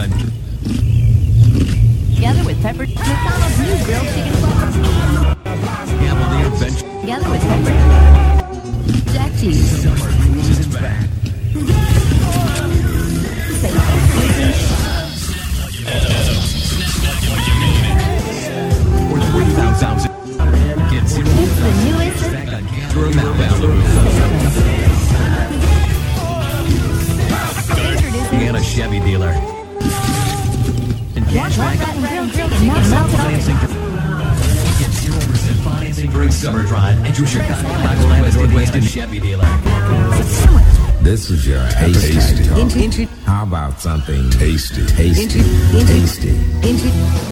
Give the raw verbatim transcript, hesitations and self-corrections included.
Drive. Together with Pepper, McDonald's new grilled chicken flavor. Cavalier Bench. Together with Pepper, Jack Cheese. Summer Cruise is back. For three thousand. Get zero. It's the newest. Back on Cameron Mountain. Indiana Chevy dealer. And cashback That grilled chicken not melted financing. Get zero percent financing during summer drive at your Chicago, Chicagoland, Northwest and Chevy dealer. This is your tasty talk. How about something tasty? Tasty. Tasty.